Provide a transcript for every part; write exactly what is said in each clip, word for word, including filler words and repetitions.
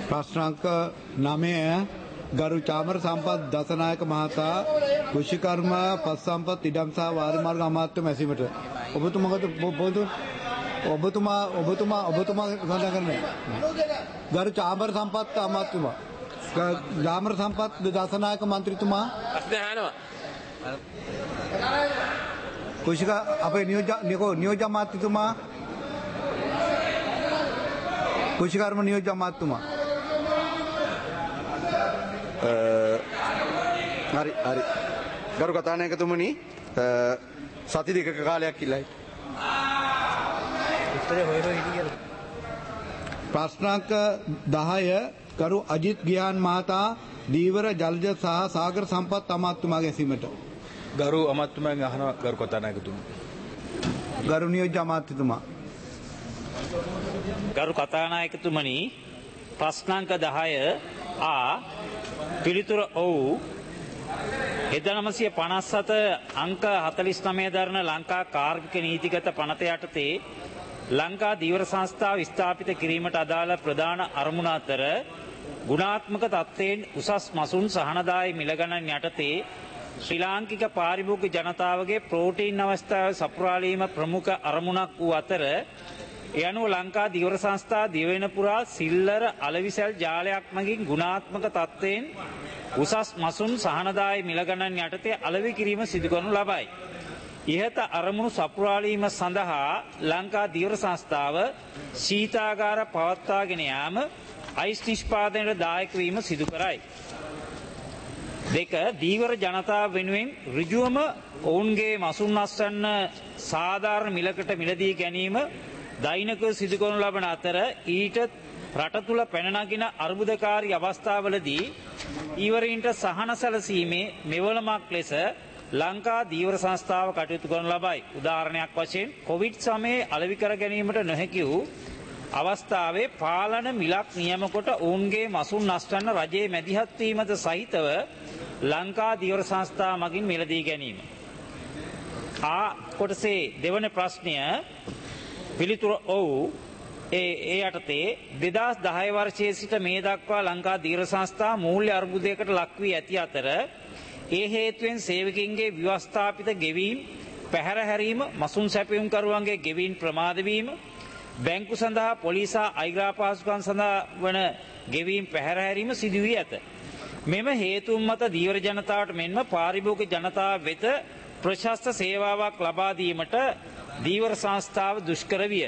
ප්‍රශ්නාංක නවය ගරු චාමර සම්පත් දසනායක මහතා කෘෂිකර්ම පස් සම්පත් ඉඩම් සහ වාරි මාර්ග අමාත්‍ය මැසීමට ඔබතුමාට ඔබතුමා ඔබතුමා ඔබතුමා සඳහන් කරන්නේ ගරු චාමර සම්පත් අමාත්‍යතුමා චාමර සම්පත් දසනායක මන්ත්‍රීතුමා කෘෂික අපේ නියෝජ්‍ය නියෝජ්‍ය අමාත්‍යතුමා කෘෂිකර්ම නියෝජ්‍ය අමාත්‍යතුමා හරි හරි ගරු කතානායකතුමනි සති දෙකක කාලයක් ඉල්ලයි ප්‍රශ්නාංක දහය ගරු අජිත් ගියාන් මහතා දීවර ජලජ සහ සාගර සම්පත් අමාත්‍යතුමාගේ ඇසීමට ගරු අමාත්‍යතුමාගෙන් අහනවා ගරු කතානායකතුමනි ගරු නියෝජ්‍ය අමාත්‍යතුමා ගරු කතානායකතුමනි ප්‍රශ්නාංක දහය ආ පිළිතුර ඔව් එදනමසිය පනස් හත අංක හතලිස් නවය දරන ලංකා කාර්මික නීතිගත පනත යටතේ ලංකා දීවර සංස්ථාව ස්ථාපිත කිරීමට අදාළ ප්‍රධාන අරමුණ අතර ගුණාත්මක තත්ත්වයෙන් උසස් මසුන් සහනදායි මිලගණන් යටතේ ශ්‍රී ලාංකික පාරිභෝගික ජනතාවගේ ප්‍රෝටීන් අවස්ථාව සපුරාලීම ප්‍රමුඛ අරමුණක් වූ අතර ඒ අනුව ලංකා දීවර සංස්ථා දිවයින පුරා සිල්ලර අලවිසැල් ජාලයක් මගින් ගුණාත්මක තත්ත්වයෙන් උසස් මසුන් සහනදායි මිලගණන් යටතේ අලෙවි කිරීම සිදු කරනු ලබයි. ඉහත අරමුණු සපුරාලීම සඳහා ලංකා දීවර සංස්ථාව ශීතාගාර පවත්වාගෙන යාම අයිස් නිෂ්පාදනයට දායක වීම සිදු කරයි. දෙක දීවර ජනතාව වෙනුවෙන් ඍජුවම ඔවුන්ගේ මසුන් අස්වැන්න සාධාරණ මිලකට මිලදී ගැනීම දෛනිකව සිදු කරනු ලබන අතර ඊට රට තුළ පැන නගින අර්බුදකාරී අවස්ථාවලදී ඊවරීන්ට සහන සැලසීමේ මෙවලමක් ලෙස ලංකා දීවර සංස්ථාව කටයුතු කරනු ලබයි. උදාහරණයක් වශයෙන් කොවිඩ් සමයේ අලෙවි කර ගැනීමට නොහැකි වූ අවස්ථාවේ පාලන මිලක් නියම කොට ඔවුන්ගේ මසුන් අස්වැන්න රජයේ මැදිහත් වීමද සහිතව ලංකා දීවර සංස්ථාව මගින් මිලදී ගැනීම. ආ කොටසේ දෙවන ප්‍රශ්නය පිළිතුර ඔව් ඒ ඒ යටතේ දෙදහස් දහය වර්ෂයේ සිට මේ දක්වා ලංකා දීවර සංස්ථා මූල්‍ය අර්බුදයකට ලක් වී ඇති අතර ඒ හේතුවෙන් සේවකින්ගේ ව්‍යවස්ථාපිත ගෙවීම් පැහැර හැරීම මසුන් සැපයුම්කරුවන්ගේ ගෙවීම් ප්‍රමාද වීම බැංකු සඳහා පොලිස් හා අයිග්‍රා පහසුකම් සඳහා වන ගෙවීම් පැහැර හැරීම සිදු වී ඇත. මෙම හේතුන් මත දීවර ජනතාවට මෙන්ම පාරිභෝගික ජනතාව වෙත ප්‍රශස්ත සේවාවක් ලබා දීමට දීවර සංස්ථාව දුෂ්කර විය.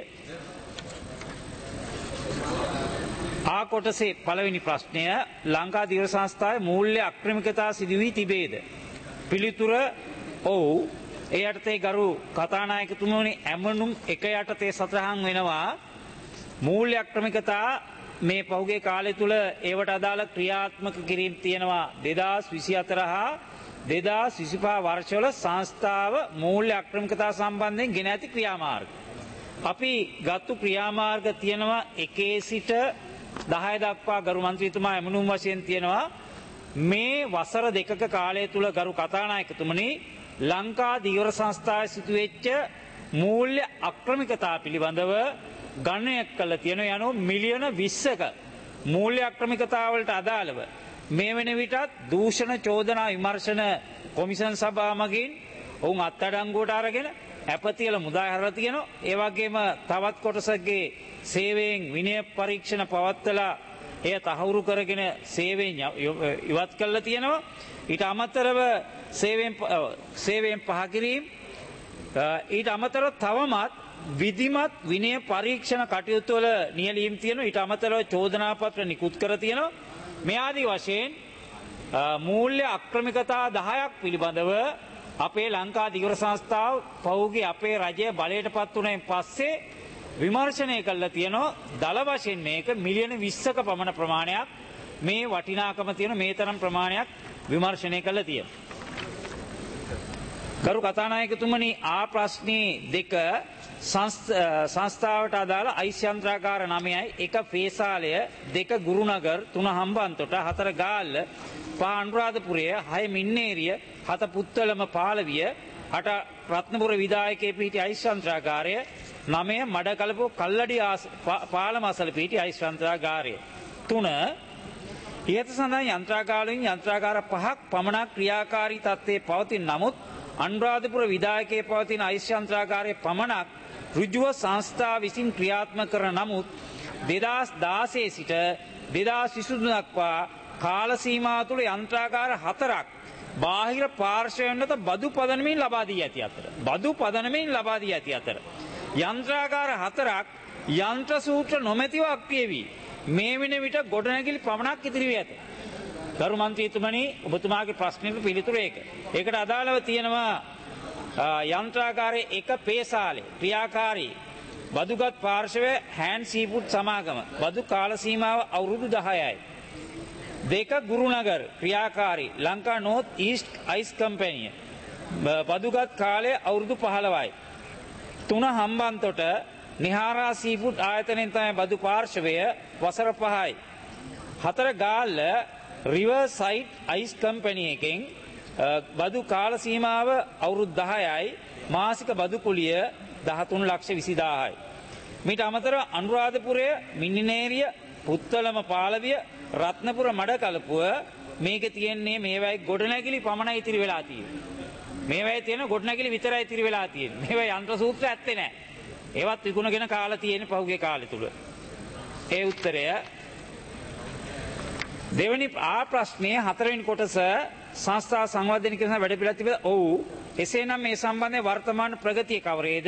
ආ කොටසේ පළවෙනි ප්‍රශ්නය ලංකා දීවර සංස්ථාවේ මූල්‍ය අක්‍රමිකතා සිදු වී තිබේද? පිළිතුර ඔව්. ඒ යටතේ ගරු කතානායකතුමනි ඇමනුම් එක යටතේ සටහන් වෙනවා මූල්‍ය අක්‍රමිකතා මේ පහුගිය කාලය තුල ඒවට අදාළ ක්‍රියාත්මක කිරීම තියෙනවා දෙදහස් විසිහතර හා දෙදහස් විසිපහ වර්ෂවල සංස්ථාව මූල්‍ය අක්‍රමිකතා සම්බන්ධයෙන් ගෙන ඇති ක්‍රියාමාර්ග. අපි ගත්තු ක්‍රියාමාර්ග තියෙනවා එකේ සිට දහය දක්වා ගරු මන්ත්‍රීතුමා එමුණුම් වශයෙන් තියෙනවා මේ වසර දෙකක කාලය තුල ගරු කතානායකතුමනි ලංකා දීවර සංස්ථාවේ සිදුවෙච්ච මූල්‍ය අක්‍රමිකතා පිළිබඳව ගණනයක් කළා තියෙන යනෝ මිලියන විස්සක මූල්‍ය අක්‍රමිකතා වලට අදාළව මේ වෙන විටත් දූෂණ චෝදනා විමර්ශන කොමිෂන් සභාව මගින් ඔවුන් අත්අඩංගුවට අරගෙන අපතියල මුදා හැරලා තියෙනවා. ඒ වගේම තවත් කොටසකගේ සේවයෙන් විනය පරීක්ෂණ පවත්වලා එය තහවුරු කරගෙන සේවයෙන් ඉවත් කළා තියෙනවා. ඊට අමතරව සේවයෙන් සේවයෙන් පහ කිරීම ඊට අමතරව තවමත් විධිමත් විනය පරීක්ෂණ කටයුතු වල නියැලීම් තියෙනවා. ඊට අමතරව චෝදනා පත්‍ර නිකුත් කර තියෙනවා. මේ ආදී වශයෙන් මූල්‍ය අක්‍රමිකතා දහයක් පිළිබඳව අපේ ලංකා දීවර සංස්ථාව පහුගිය අපේ රජය බලයට පත් වුණෙන් පස්සේ විමර්ශනය කළා තියෙනවා. දල වශයෙන් මේක මිලියන විස්සක පමණ ප්‍රමාණයක් මේ වටිනාකම තියෙන මේ තරම් ප්‍රමාණයක් විමර්ශනය කළා තියෙනවා. ගරු කතානායකතුමනි ආ ප්‍රශ්නේ දෙක සංස්ථාවට අදාළ අයිස් යන්ත්‍රාගාර නවයයි එක පේසාලය දෙක ගුරුනගර් තුන හම්බන්තොට හතර ගාල්ල පහ අනුරාධපුරය හය මින්නේරිය හත පුත්තලම පාලවිය අට රත්නපුර විදායකයේ පිහිටි අයිස් යන්ත්‍රාගාරය නවය මඩකලපුව කල්ලඩි පාලම අසල පිහිටි අයිස් යන්ත්‍රාගාරය තුන ඉහත සඳහන් යන්ත්‍රාගාරවලින් යන්ත්‍රාගාර පහක් පමණක් ක්‍රියාකාරී තත්ත්වයේ පවතින නමුත් අනුරාධපුර විධායකයේ පවතින අයිස් යන්ත්‍රාගාරයේ පමණක් ඍජුව සංස්ථා විසින් ක්‍රියාත්මක කරන නමුත් දෙදහස් දාසය සිට දෙදහස් විසිතුන දක්වා කාල සීමාව තුළ යන්ත්‍රාගාර හතරක් බාහිර පාර්ශ්වයන්ට බදු පදනමින් ලබා දී ඇති අතර බදු පදනමින් ලබා දී ඇති අතර යන්ත්‍රාගාර හතරක් යන්ත්‍ර සූත්‍ර නොමැතිව අක්‍රිය වී මේ වෙන විට ගොඩනැගිලි පමණක් ඉතිරි වී ඇත. ගරු මන්ත්‍රීතුමනි ඔබතුමාගේ ප්‍රශ්නෙට පිළිතුර ඒක. ඒකට අදාළව තියෙනවා යන්ත්‍රාගාරයේ එක පේසාලේ ක්‍රියාකාරී බදුගත් පාර්ශවය හෑන්ඩ් සීෆුඩ් සමාගම බදු කාල සීමාව අවුරුදු දහයයි. දෙක ගුරුනගර ක්‍රියාකාරී ලංකා නෝත් ඊස්ට් අයිස් කම්පැනිය බදුගත් කාලය අවුරුදු පහළවයි. තුන හම්බන්තොට නිහාරා සීෆුඩ් ආයතනයෙන් තමයි බදු පාර්ශවය වසර පහයි. හතර Galle river side ice company එකෙන් බදු කාල සීමාව අවුරුදු දහයයි මාසික බදු කුලිය දහතුන් ලක්ෂ විසිදාහයි. මීට අමතරව අනුරාධපුරය මිනිනේරිය පුත්තලම පාලවිය රත්නපුර මඩකලපුව මේකේ තියෙන්නේ මේවයි ගොඩනැගිලි පමණයි ඉතිරි වෙලා තියෙන්නේ. මේවයි තියෙන ගොඩනැගිලි විතරයි ඉතිරි වෙලා තියෙන්නේ. මේවයි යන්ත්‍ර සූත්‍ර ඇත්තේ නැහැ. ඒවත් විකුණගෙන කාලා තියෙන්නේ පහුගිය කාලේ තුල. ඒ උත්තරය දෙවෙනි ආ ප්‍රශ්නයේ හතරවෙනි කොටස සංස්ථා සංවර්ධනය කරන වැඩ පිළිවෙල තිබෙද? ඔව්. එසේනම් මේ සම්බන්ධයෙන් වර්තමාන ප්‍රගතිය කවරේද?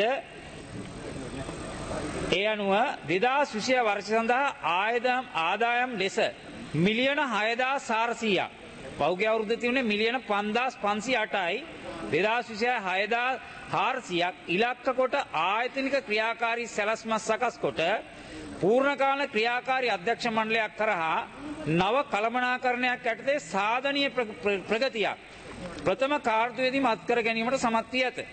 ඒ අනුව දෙදහස් විසි වර්ෂ සඳහා ආයදම් ආදායම් ලෙස මිලියන හයදාස් හාරසීයක් පහුගිය අවුරුද්ද තිබුණේ මිලියන පන්දාස් පන්සිය අටයි දෙදහස් විසි හයදාස් හාරසීයක් ඉලක්ක කොට ආයතනික ක්‍රියාකාරී සැලැස්මක් සකස් කොට පූර්ණකාල ක්‍රියාකාරී අධ්‍යක්ෂ මණ්ඩලයක් කරහා නව කළමනාකරණයක් යටතේ සාධනීය ප්‍රගතියක් ප්‍රථම කාර්යයේදීම අත්කර ගැනීමට සමත් වී ඇත.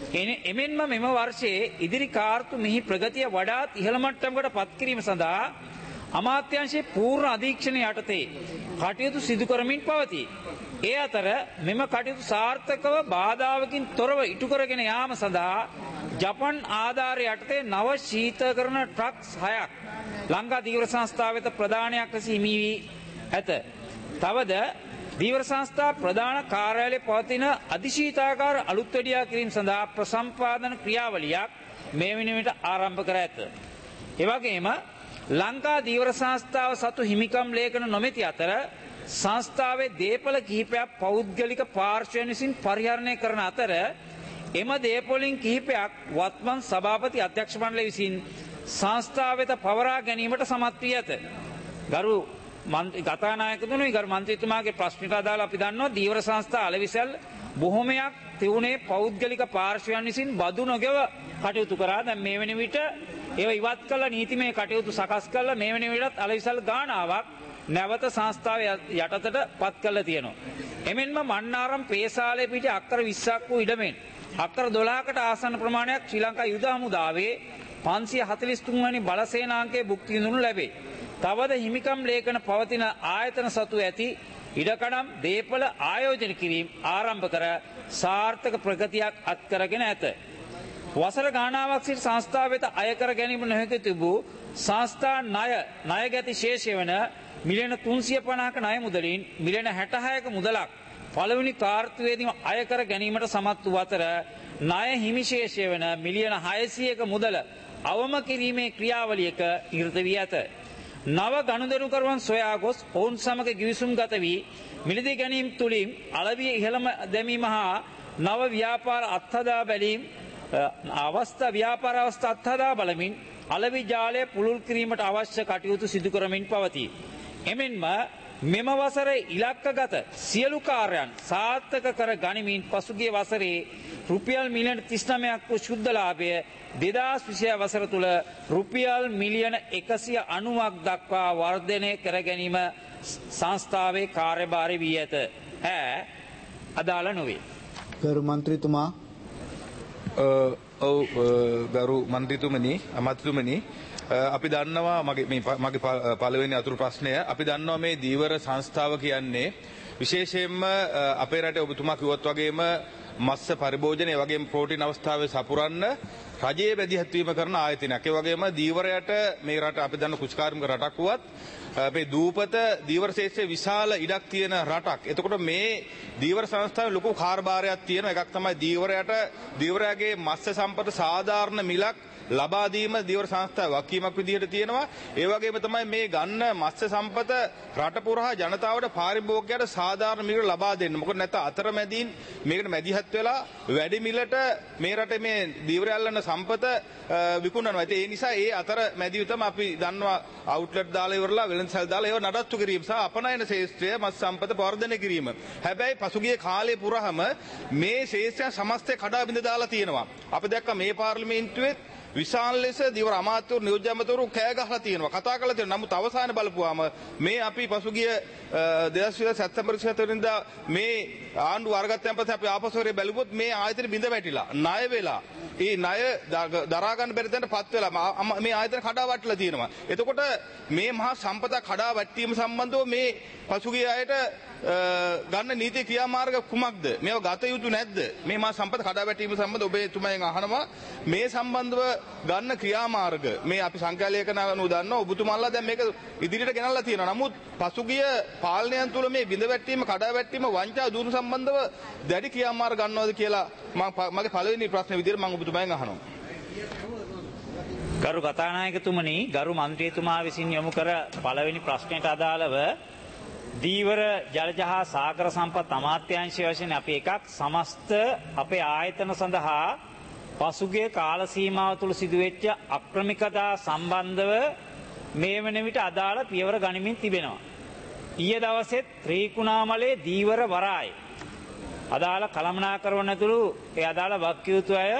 එමෙන්ම මෙම වර්ෂයේ ඉදිරි කාර්තු මෙහි ප්‍රගතිය වඩාත් ඉහළ මට්ටමකට පත් කිරීම සඳහා අමාත්‍යාංශයේ පූර්ණ අධීක්ෂණය යටතේ කටයුතු සිදු කරමින් පවතී. ඒ අතර මෙම කටයුතු සාර්ථකව බාධාවකින් තොරව ඉටු කරගෙන යාම සඳහා ජපන් ආධාරය යටතේ නව ශීතකරණ ට්‍රක්ස් හයක් ලංකා දීවර සංස්ථාව වෙත ප්‍රදානයක් ලෙස හිමි වී ඇත. තවද දීවර සංස්ථා ප්‍රධාන කාර්යාලයේ පවතින අධිශීතාකාර අලුත් වැඩියා කිරීම සඳහා ප්‍රසම්පාදන ක්‍රියාවලියක් මේ වන විට ආරම්භ කර ඇත. එවැගේම ලංකා දීවර සංස්ථාව සතු හිමිකම් ලේඛන නොමැති අතර සංස්ථාවේ දේපල කිහිපයක් පෞද්ගලික පාර්ශ්වයන් විසින් පරිහරණය කරන අතර එම දේපොලින් කිහිපයක් වත්මන් සභාපති අධ්‍යක්ෂ මණ්ඩලය විසින් සංස්ථාව වෙත පවරා ගැනීමට සමත් වී ඇත. ගරු ගතානායකතුමනි, ගරු මන්ත්‍රීතුමාගේ ප්‍රශ්නට අදාළ අපි දන්නවා දීවර සංස්ථා අලෙවිසල් බොහොමයක් තිබුණේ පෞද්ගලික පාර්ශ්වයන් විසින් බදු නොගෙව කටයුතු කරා. දැන් මේ වෙන විට ඒව ඉවත් කළා, නීතිමය කටයුතු සකස් කළා. මේ වෙන විටත් අලෙවිසල් ගානාවක් නැවත සංස්ථාව යටතට පත් කරලා තියෙනවා. එමෙන්ම මන්නාරම් පේසාලේ පිට අක්කර විස්සක් වූ ඉඩමෙන් අක්කර දොළහකට ආසන්න ප්‍රමාණයක් ශ්‍රී ලංකා යුද හමුදාවේ පන්සිය හතළිස් තුන් වැනි බලසේනාංකයේ භුක්ති විඳිනු ලැබේ. තවද හිමිකම් ලේඛන පවතින ආයතන සතු ඇති ඉඩකඩම් දේපල ආයෝජන කිරීම ආරම්භ කර සාර්ථක ප්‍රගතියක් අත්කරගෙන ඇත. වසර ගානාවක් සිට සංස්ථාව වෙත අය කර ගැනීම නොහැකි තිබූ සංස්ථා ණය ණයගැති ශේෂය වන මිලියන තුන්සිය පනහක ණය මුදලින් මිලියන හැටහයක මුදලක් පළවෙනි කාර්තුවේදීම අය කර ගැනීමට සමත් වූ අතර ණය හිමිශේෂය වන මිලියන හයසියයක මුදල අවම කිරීමේ ක්‍රියාවලියක නිරත වී ඇත. නව ගනුදෙනුකරුවන් සොයා ගොස් ඔවුන් සමග ගිවිසුම් ගත වී මිලදී ගැනීම තුළින් අලවිය ඉහළම දැමීම හා නව ව්‍යාපාර අත්හදා බැලීම් අවස්ථා ව්‍යාපාර අවස්ථා අත්හදා බලමින් අලවි ජාලය පුළුල් කිරීමට අවශ්‍ය කටයුතු සිදු කරමින් පවතී. එමෙන්ම මෙම වසරේ ඉලක්කගත සියලු කාර්යයන් සාර්ථක කර ගනිමින් පසුගිය වසරේ රුපියල් මිලියන තිස් නවයක් වූ ශුද්ධ ලාභය දෙදහස් විසි වසර තුළ රුපියල් මිලියන එකසිය අනූවක් දක්වා වර්ධනය කර ගැනීම සංස්ථාවේ කාර්යභාරය වී ඇත. ඈ අදාළ නොවේ. ගරු මන්ත්‍රීතුමා. ඔව් ගරු මන්ත්‍රීතුමනි, අමාත්‍යතුමනි, අපි දන්නවා මගේ මේ මගේ පළවෙනි අතුරු ප්‍රශ්නය, අපි දන්නවා මේ දීවර සංස්ථාව කියන්නේ විශේෂයෙන්ම අපේ රටේ ඔබතුමා කිව්වත් වගේම මත්ස්‍ය පරිභෝජනය වගේම ප්‍රෝටීන් අවස්ථාවේ සපුරන්න රජයේ මැදිහත්වීම කරන ආයතනයක්. ඒ වගේම දීවරයට මේ රට අපි දන්න කුෂ්කාර්මික රටක් වුවත් අපේ දූපත දීවර ශේෂ්ත්‍රයේ විශාල ඉඩක් තියෙන රටක්. එතකොට මේ දීවර සංස්ථාවේ ලොකු කාර්යභාරයක් තියෙනවා. එකක් තමයි දීවරයට දීවරයාගේ මත්ස්‍ය සම්පත සාධාරණ මිලක් ලබා දීම දීවර සංස්ථාවේ වගකීමක් විදිහට තියෙනවා. ඒ වගේම තමයි මේ ගන්න මත්ස්‍ය සම්පත රට පුරා ජනතාවට පාරිභෝගිකයට සාධාරණ මිල ලබා දෙන්න. මොකද නැත්නම් අතරමැදින් මේකට මැදිහත් වෙලා වැඩි මිලට මේ රටේ මේ දීවර යල්ලන සම්පත විකුණනවා. ඒ නිසා ඒ අතර මැදිව තමයි අපි දන්නවා අවුට්ලට් දාලා ඉවරලා වෙළඳසල් දාලා ඒව නඩත්තු කිරීම සහ අපනයන ශේෂ්ත්‍රය මත්ස්‍ය සම්පත වර්ධනය කිරීම. හැබැයි පසුගිය කාලේ පුරාම මේ ශේෂ්ත්‍රය සමස්තය කඩා බිඳ දාලා තියෙනවා. අපි දැක්ක මේ පාර්ලිමේන්තුවේ විශාල ලෙස දීවර අමාත්‍යවරු නියෝජ්‍ය අමාත්‍යවරු කෑ ගහලා තියෙනවා කතා කරලා තියෙනවා. නමුත් අවසානයේ බලපුවාම මේ අපි පසුගිය දෙදහස් විස්ස සැප්තැම්බර් විසිහතර වෙනිදා මේ ආණ්ඩුව අරගත්තන් පස්සේ අපි ආපසුවරේ බැලුවොත් මේ ආයතන බිඳ වැටිලා ණය වෙලා ඒ ණය දරා ගන්න බැරි තැනට පත් වෙලා මේ ආයතන කඩා වැටලා තියෙනවා. එතකොට මේ මහා සම්පත කඩා වැටීම සම්බන්ධව මේ පසුගිය අයට ගන්න නීති ක්‍රියාමාර්ග කුමක්ද? මේව ගත යුතු නැද්ද? මේ මහා සම්පත කඩා වැටීම සම්බන්ධව ඔබේ තුමෙන් අහනවා මේ සම්බන්ධව ගන්න ක්‍රියාමාර්ග මේ අපි සංඛ්‍යාලේඛන අනුව දන්නවා ඔබතුමාලා දැන් මේක ඉදිරියට ගෙනල්ලා තියෙනවා. නමුත් පසුගිය පාලනයන් තුල මේ බිඳ වැටීම කඩා වැටීම වංචා දුරු සම්බන්ධව දැඩි ක්‍රියාමාර්ග ගන්නවද කියලා මගේ පළවෙනි ප්‍රශ්නේ විදිහට මම ඔබතුමාගෙන් අහනවා. ගරු කතානායකතුමනි, ගරු මන්ත්‍රීතුමා විසින් යොමු කර පළවෙනි ප්‍රශ්නයට අදාළව දීවර ජලජ හා සාගර සම්පත් අමාත්‍යාංශය වශයෙන් අපි එකක් සමස්ත අපේ ආයතන සඳහා පසුගිය කාල සීමාව තුළ සිදුවෙච්ච අප්‍රමිකතා සම්බන්ධව මේ වන විට අදාළ පියවර ගනිමින් තිබෙනවා. ඊයේ දවසෙත් ත්‍රිකුණාමලේ දීවර වරාය අදාළ කළමනාකරන තුළු ඒ අදාළ වක්කියුතු අය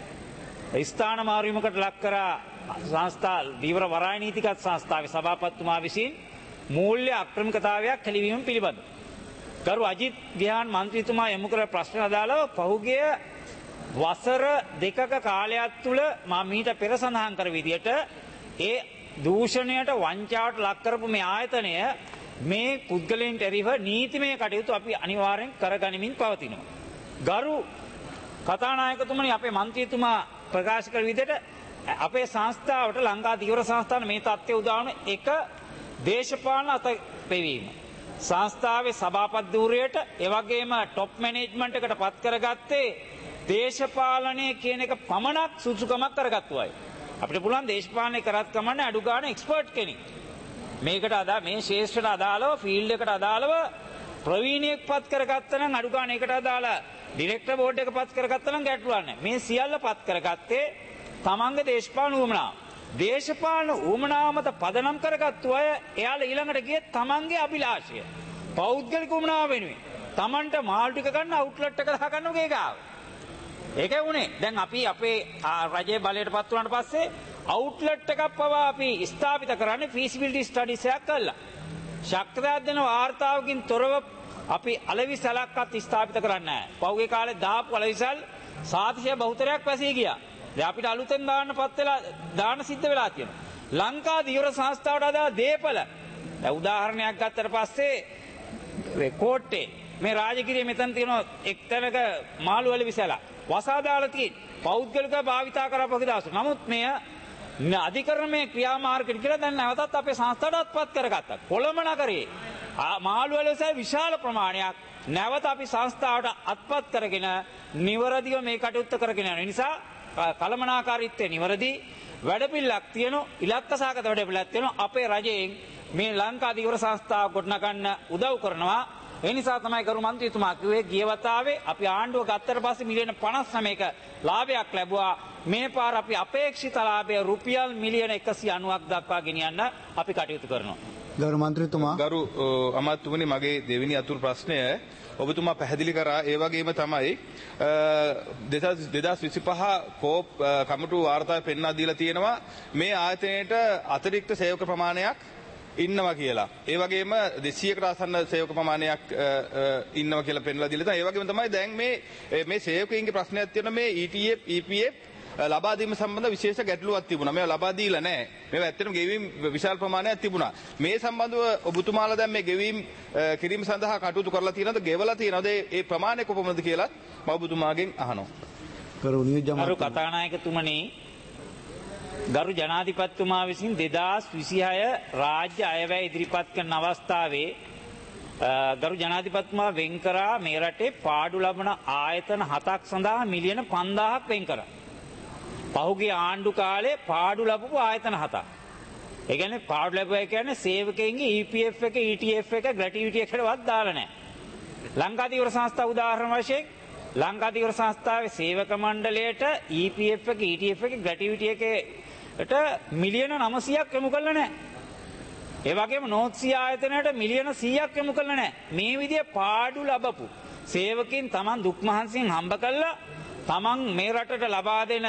ස්ථාන මාරුවීමකට ලක් කරා සංස්ථා දීවර වරාය නීතිගත සංස්ථාවේ සභාපතිතුමා විසින් මූල්‍ය අක්‍රමිකතාවයක් හෙළිවීම පිළිබඳ. ගරු අජිත් විහාන් මන්ත්‍රීතුමා යොමු කර ප්‍රශ්න අදාළව පහුගිය වසර දෙකක කාලයක් තුළ මම මීට පෙර සඳහන් කර විදියට ඒ දූෂණයට වංචාවට ලක් කරපු මේ ආයතනය මේ පුද්ගලයන්ට එරෙහිව නීතිමය කටයුතු අපි අනිවාර්යෙන් කරගනිමින් පවතිනවා. ගරු කතානායකතුමනි, අපේ මන්ත්‍රීතුමා ප්‍රකාශ කළ විදියට අපේ සංස්ථාවට ලංකා දීවර සංස්ථාන මේ තත්ත්වය උදාවන එක දේශපාලන අතපෙවීම. සංස්ථාවේ සභාපති ධූරයට එවැගේම টොප් මැනේජ්මන්ට් එකට පත් කරගත්තේ දේශපාලනය කියන එක පමණක් සුසුකමක් කරගත්තු අය. අපිට පුළුවන් දේශපාලනය කරත් කමන්නේ අඩු ගන්න එක්ස්පර්ට් කෙනෙක්. මේකට අදා මේ ශේෂ්ත්‍රයට අදාළව ෆීල්ඩ් එකට අදාළව ප්‍රවීණයෙක් පත් කරගත්තා නම් අඩු ගන්න ඒකට අදාළ ඩිරෙක්ටර් බෝඩ් එක පත් කරගත්තා නම් ගැටලුවක් නැහැ. මේ සියල්ල පත් කරගත්තේ තමන්ගේ දේශපාලන උවමනාව. දේශපාලන උවමනාව මත පදනම් කරගත්තු අය එයාලා ඊළඟට ගියේ තමන්ගේ අභිලාෂය. පෞද්ගලික උවමනාව වෙනුවෙන් තමන්ට මාල් ටික ගන්න අවුට්ලට් එක දහ ගන්න ගේගාව. ඒකයි උනේ. දැන් අපි අපේ රජයේ බලයට පත් වුණාට පස්සේ අවුට්ලට් එකක් පවා අපි ස්ථාපිත කරන්නේ feasibility studies එකක් කළා. ශක්තියක් දෙන වාර්තාවකින් තොරව අපි අලෙවිසලක්වත් ස්ථාපිත කරන්නේ නැහැ. පහුගිය කාලේ දාපු අලෙවිසල් සාතිශය බහුතරයක් වැසී ගියා. දැන් අපිට අලුතෙන් දාන්න පත් වෙලා දාන සිද්ධ වෙලා තියෙනවා. ලංකා දීවර සංස්ථාවට අදාළ දීපල. දැන් උදාහරණයක් ගත්තට පස්සේ කෝට්ටේ මේ රාජගිරිය මෙතන තියෙන එක්තැනක මාළු වල විසලා වසා දාලා තියෙන පෞද්ගලික භාවිතා කරපු දවස. නමුත් මෙය අධිකරණයේ ක්‍රියාමාර්ගයට කියලා දැන් නැවතත් අපේ සංස්ථාවටත් පත් කරගත්තා. කොළඹ නගරේ මාළු වල විශාල ප්‍රමාණයක් නැවත අපි සංස්ථාවට අත්පත් කරගෙන නිවරදිව මේ කටයුත්ත කරගෙන යන නිසා කළමනාකාරීත්වය නිවරදි වැඩපිළිවෙලක් තියෙනවා, ඉලක්ක සාගත වැඩපිළිවෙලක් තියෙනවා. අපේ රජයෙන් මේ ලංකා දීවර සංස්ථාව ගොඩනගන්න උදව් කරනවා. ඒ නිසා තමයි ගරු මන්ත්‍රීතුමා කිව්වේ ගිය වතාවේ අපි ආණ්ඩුව ගත්තට පස්සේ මිලියන පනස් නවයක ලාභයක් ලැබුවා. මේ පාර අපි අපේක්ෂිත ලාභය රුපියල් මිලියන එකසිය අනූවක් දක්වා ගෙනියන්න අපි කටයුතු කරනවා. ගරු මන්ත්‍රීතුමා, ගරු අමාත්‍යතුමනි, මගේ දෙවෙනි අතුරු ප්‍රශ්නය ඔබතුමා පැහැදිලි කරා. ඒ වගේම තමයි දෙදහස් විසිපහ කෝප් කමිටු වාර්තාවේ පෙන්වා දීලා තියෙනවා මේ ආයතනයේට අතිරික්ත සේවක ප්‍රමාණයක් ඉන්නවා කියලා. ඒ වගේම දෙසීයකට ආසන්න සේවක ප්‍රමාණයක් ඉන්නවා කියලා පෙන්වලා දීලා තියෙනවා. ඒ වගේම තමයි දැන් මේ මේ සේවකයින්ගේ ප්‍රශ්නයක් තියෙනවා. මේ E T F E P F ලබා දීම සම්බන්ධ විශේෂ ගැටලුවක් තිබුණා. මේවා ලබා දීලා නැහැ. මේවා ඇත්තටම ගෙවීම් විශාල ප්‍රමාණයක් තිබුණා. මේ සම්බන්ධව ඔබතුමාලා දැන් මේ ගෙවීම් කිරීම සඳහා කටයුතු කරලා තියෙනවද? ගෙවලා තියෙනවද? ඒ ප්‍රමාණය කොපමණද කියලා මම ඔබතුමාගෙන් අහනවා. ගරු නියෝජ්‍ය ගරු අමාත්‍ය කතානායකතුමනි, ගරු ජනාධිපතිතුමා විසින් දෙදාස් විසිහය රාජ්‍ය අයවැය ඉදිරිපත් කරන අවස්ථාවේ ගරු ජනාධිපතිතුමා වෙන් කරා මේ රටේ පාඩු ලබන ආයතන හතක් සඳහා මිලියන පන්දාහක් වෙන් කරා. පහුගිය ආණ්ඩු කාලේ පාඩු ලැබපු ආයතන හතක්. ඒ කියන්නේ පාඩු ලැබුවා කියන්නේ සේවකයන්ගේ E P F එක, E T F එක, ග්‍රැටිවිටි එකකටවත් දාලා නැහැ. ලංකාදීවර සංස්ථාව උදාහරණ වශයෙන් ලංකාදීවර සංස්ථාවේ සේවක මණ්ඩලයට E P F එක, E T F එක, ග්‍රැටිවිටි එකකට මිලියන නවසීයක් යොමු කළා නැහැ. ඒ වගේම නෝත්සී ආයතනයට මිලියන සීයක් යොමු කළා නැහැ. මේ විදිය පාඩු ලැබපු සේවකින් Taman දුක් මහන්සියෙන් හම්බ කළා Taman මේ රටට ලබා දෙන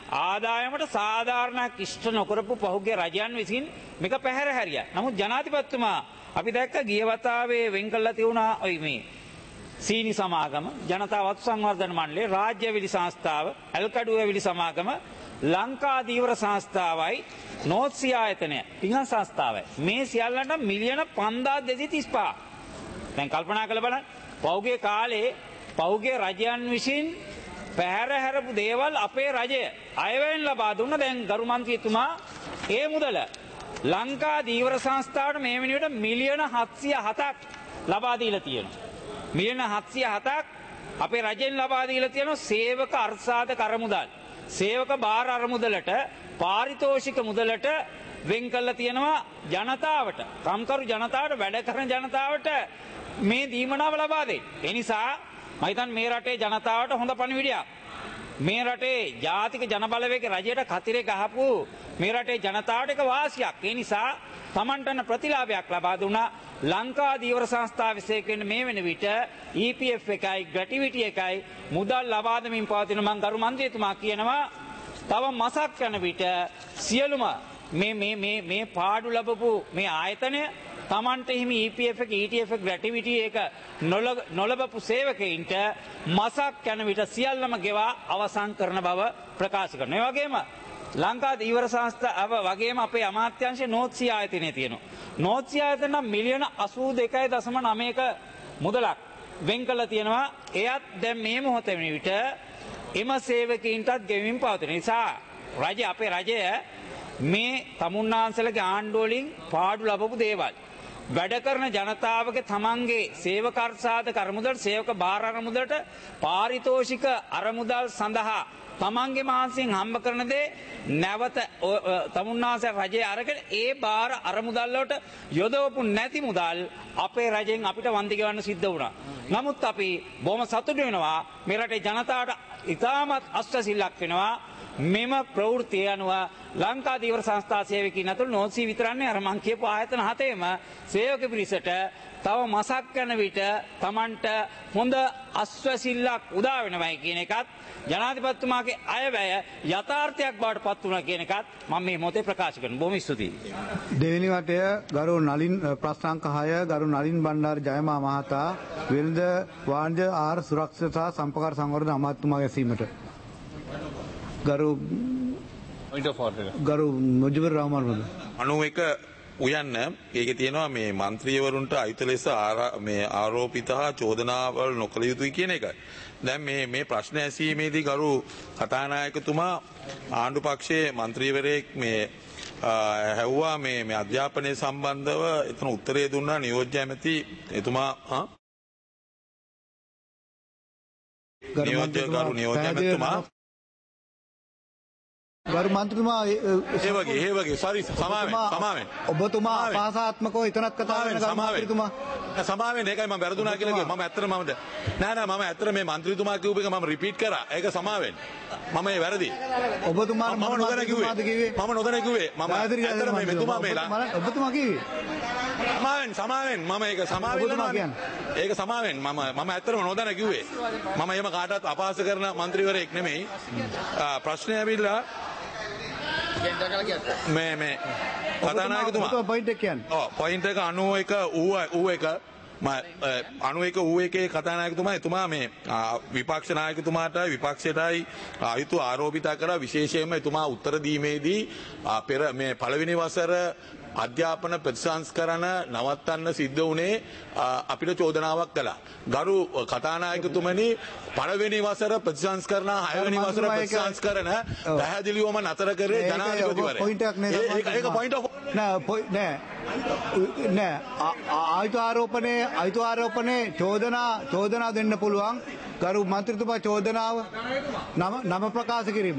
ආදායමට සාධාරණයක් ඉෂ්ට නොකරපු පහුගිය රජයන් විසින් මේක පැහැර හැරියා. නමුත් ජනාධිපතිතුමා අපි දැක්ක ගිය වතාවේ වෙන් කළා තියුණා ඔයි මේ සීනි සමාගම, ජනතා වතු සංවර්ධන මණ්ඩලය, රාජ්‍ය විලි සංස්ථාව, ඇල්කඩුව විලි සමාගම, ලංකා දීවර සංස්ථාවයි, නෝත්සී ආයතනය, පිංහන් සංස්ථාවයි. මේ සියල්ලන්ට මිලියන පන්දාස් දෙසිය තිස්පහ. දැන් කල්පනා කරලා බලන්න. පහුගිය කාලේ පහුගිය රජයන් විසින් පැහැර හැරපු දේවල් අපේ රජය අයවැයෙන් ලබා දුන්න. දැන් ගරු මන්ත්‍රීතුමා ඒ මුදල ලංකා දීවර සංස්ථාවට මේ වෙනුවට මිලියන හත්සිය හතක් ලබා දීලා තියෙනවා. මිලියන හත්සිය හතක් අපේ රජයෙන් ලබා දීලා තියෙනවා සේවක අර්ථසාධක අරමුදල්. සේවක භාර අරමුදලට, පාරිතෝෂික මුදලට වෙන් කරලා තියෙනවා ජනතාවට, කම්කරු ජනතාවට, වැඩ කරන ජනතාවට මේ දීමනාව ලබා දෙන්න. ඒ නිසා මම හිතන්නේ මේ රටේ ජනතාවට හොඳ පණිවිඩයක්. මේ රටේ ජාතික ජනබලවේග රජයට කතිරේ ගහපු මේ රටේ ජනතාවට එක වාසියක්. ඒ නිසා Tamanටන ප්‍රතිලාභයක් ලබා දුන්නා. ලංකා දීවර සංස්ථාව විශේෂයෙන් මේ වෙන විට E P F එකයි, ග්‍රැටිවිටි එකයි මුදල් ලබා දෙමින් පවතින මම ගරු මන්ත්‍රීතුමා කියනවා තව මාසක් යන විට සියලුම මේ මේ මේ මේ පාඩු ලැබපු මේ ආයතනය Tamante හිමි E P F එක, E T F එක, ග්‍රැටිවිටි එක නොලබපු සේවකයින්ට මාසක් යන විට සියල්ලම ගෙවා අවසන් කරන බව ප්‍රකාශ කරනවා. ඒ වගේම ලංකා දීවර සංස්ථාව වගේම අපේ අමාත්‍යාංශයේ නෝත්සී ආයතනය තියෙනවා. නෝත්සී ආයතන මිලියන අසූ දෙකයි දශම නවයක මුදලක් වෙන් කළා තියෙනවා. එයත් දැන් මේ මොහොතේ විට එම සේවකයින්ටත් ගෙවමින් පවතින නිසා රජය අපේ රජය මේ තමුන්නාන්සලගේ ආණ්ඩුව වලින් පාඩු ලැබපු දේවල් වැඩ කරන ජනතාවගේ තමන්ගේ සේවක අර්ථසාධක අරමුදල්, සේවක භාර අරමුදලට, පාරිතෝෂික අරමුදල් සඳහා තමන්ගේ මහන්සියෙන් හම්බ කරන දේ නැවත තමුන්නාන්සේ රජයේ අරගෙන ඒ භාර අරමුදල් වලට යොදවපු නැති මුදල් අපේ රජයෙන් අපිට වන්දි ගෙවන්න සිද්ධ වුණා. නමුත් අපි බොහොම සතුටු වෙනවා මේ රටේ ජනතාවට ඉතාමත් අස්වැසිල්ලක් වෙනවා. මෙම ප්‍රවෘත්තිය අනුව ලංකා දීවර සංස්ථා සේවකයින් අතුළු නෝත්සී විතරන්නේ අර මං කියපු ආයතන හතේම සේවක පිරිසට තව මාසක් යන විට Tamanට හොඳ අස්වැසිල්ලක් උදා වෙනවයි කියන එකත් ජනාධිපතිතුමාගේ අයවැය යථාර්ථයක් බවට පත් වුණා කියන එකත් මම මේ මොහොතේ ප්‍රකාශ කරනවා. බොහොම ස්තුතියි. දෙවෙනි වටය ගරු නලින් ප්‍රශ්නාංක හය ගරු නලින් බණ්ඩාර ජයමා මහතා වෙළඳ වාණිජ ආහාර සුරක්ෂා සහ සම්පකාර සංවර්ධන අමාත්‍යතුමාගේ ඇසීමට ගරු ගරු මුජිබුර් රහමාන් වද අනූ එක උයන්න ඒකේ තියෙනවා මේ മന്ത്രിවරුන්ට අයුත ලෙස මේ ආරෝපිත හා චෝදනාවල් නොකළ යුතුයි කියන එකයි. දැන් මේ මේ ප්‍රශ්න ඇසීමේදී ගරු කතානායකතුමා ආණ්ඩු පක්ෂයේ മന്ത്രിවරයෙක් මේ හැව්වා මේ මේ අධ්‍යාපනය සම්බන්ධව එතන උත්තරේ දුන්නා නියෝජ්‍ය ඇමති එතුමා හා නියෝජ්‍ය ගරු නියෝජ්‍ය ඇමතිතුමා ගරු මන්ත්‍රීතුමා ඒ වගේ ඒ වගේ සෝරි සමාවෙන් සමාවෙන් ඔබතුමා අපහාසාත්මකව එතනක් කතා වෙන ගරු මන්ත්‍රීතුමා සමාවෙන් ඒකයි මම වැරදුනා කියලා කිව්වා. මම ඇත්තට මම නෑ නෑ මම ඇත්තට මේ മന്ത്രിතුමා කියූප එක මම රිපීට් කරා. ඒක සමාවෙන් මම ඒ වැරදි. ඔබතුමා මම නොදැන කිව්වේ මම නොදැන කිව්වේ මම ඇත්තට මේ මෙතුමා මේලා ඔබතුමා කිව්වේ සමාවෙන් සමාවෙන් මම ඒක සමාවෙන් ඒක සමාවෙන් මම මම ඇත්තටම නොදැන කිව්වේ. මම එහෙම කාටවත් අපහාස කරන മന്ത്രിවරයෙක් නෙමෙයි. ප්‍රශ්නේ ඇවිල්ලා මේ මේ කතානායකතුමා පොයින්ට් එක කියන්නේ. ඔව් පොයින්ට් එක අනූ එක ඌ ඌ එක අනු එක ඌ එකේ කතානායකතුමා එතුමා මේ විපක්ෂ නායකතුමාටයි විපක්ෂයටයි අයුතු ආරෝපිත කරා. විශේෂයෙන්ම එතුමා උත්තර දීමේදී පෙර මේ පළවෙනි වසර අධ්‍යාපන ප්‍රතිසංස්කරණ නවත්තන්න සිද්ධ වුණේ අපිට චෝදනාවක් කළා. ගරු කතානායකතුමනි පළවෙනි වසර ප්‍රතිසංස්කරණ හයවෙනි වසර ප්‍රතිසංස්කරණ පැහැදිලිවම නතර කරේ ජනාධිපතිවරයා. ඒක පොයින්ට් ඔෆ් නෑ නෑ නෑ ආයුධ ආරෝපණය ආයුධ ආරෝපණය චෝදනා චෝදනා දෙන්න පුළුවන්. ගරු මන්ත්‍රීතුමා චෝදනාව නම නම ප්‍රකාශ කිරීම.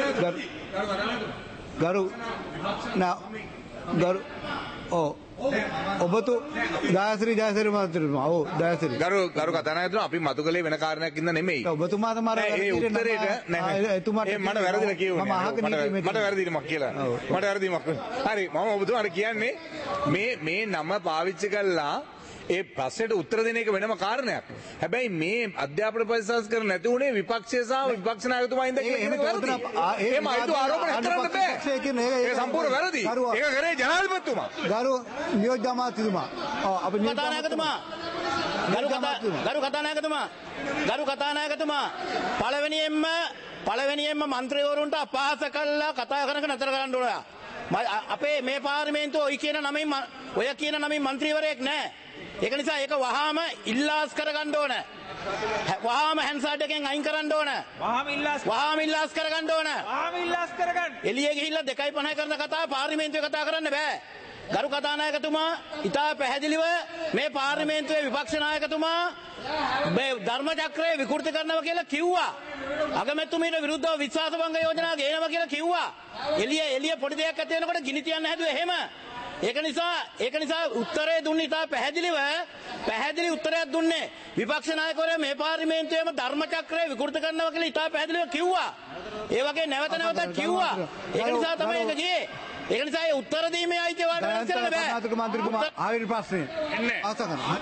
ගරු නෑ ගරු ඕ ඔබතු දායශ්‍රී ජයසිරි මන්ත්‍රීතුමා ඔව් දායශ්‍රී ගරු ගරු කතානායකතුමා අපි මතු කළේ වෙන කාරණයක් ඉඳ නෙමෙයි. ඔබතුමා තමයි ඒ උත්තරේට නෑ එතුමාට මට වැරදිලා කියුනේ. මට වැරදිීමක් කියලා. මට වැරදීමක්. හරි මම ඔබතුමාට කියන්නේ මේ මේ නම පාවිච්චි කළා ඒ ප්‍රශ්නෙට උත්තර දෙන එක වෙනම කාරණයක්. හැබැයි මේ අධ්‍යාපන ප්‍රතිසංස්කරණ නැති උනේ විපක්ෂය සහ විපක්ෂ නායකතුමා ඉඳන් කියලා එහෙම වැරදි. එහෙම අයිතු ආරෝපණය කරන්න බෑ. ඒක සම්පූර්ණ වැරදි. ඒක කරේ ජනාධිපතිතුමා. ගරු නියෝජ්‍ය අමාත්‍යතුමා. ඔව් අපි කතානායකතුමා. ගරු කතා ගරු කතානායකතුමා. ගරු කතානායකතුමා. පළවෙනියෙන්ම පළවෙනියෙන්ම മന്ത്രിවරුන්ට අපහාස කළා කතා කරනක නතර කරන්න ඕන. අපේ මේ පාර්ලිමේන්තුව ඔය කියන නමින් ඔය කියන නමින් മന്ത്രിවරයෙක් නැහැ. ඒක නිසා ඒක වහාම ඉල්ලාස් කරගන්න ඕන. වහාම හැන්සාඩ් එකෙන් අයින් කරන්න ඕන. වහාම ඉල්ලාස් වහාම ඉල්ලාස් කරගන්න ඕන. වහාම ඉල්ලාස් කරගන්න. එළියේ ගිහිල්ලා දෙකයි පහයි කරන කතාව පාර්ලිමේන්තුවේ කතා කරන්න බෑ. ගරු කතානායකතුමා ඉතා පැහැදිලිව මේ පාර්ලිමේන්තුවේ විපක්ෂ නායකතුමා මේ ධර්ම චක්‍රය විකෘති කරනවා කියලා කිව්වා. අගමැතිතුමීට විරුද්ධව විශ්වාසභංග යෝජනා ගේනවා කියලා කිව්වා. එළිය එළිය පොඩි දෙයක් ඇති වෙනකොට ගිනි තියන්න හැදුවේ එහෙම. ඒක නිසා ඒක නිසා උත්තරේ දුන්නේ ඉතා පැහැදිලිව පැහැදිලි උත්තරයක් දුන්නේ විපක්ෂ නායකවරයා මේ පාර්ලිමේන්තුවේම ධර්ම චක්‍රය විකෘති කරනවා කියලා ඉතා පැහැදිලිව කිව්වා. ඒ වගේ නැවත නැවතත් කිව්වා. ඒක නිසා තමයි ඒක ගියේ. ඒක නිසා ඒ උත්තර දීමේ අයිතිය වාට වෙනස් කරන්න බෑ. කතානායක මන්ත්‍රීතුමා ආයෙත් ප්‍රශ්නේ. එන්නේ. ආස කරනවා.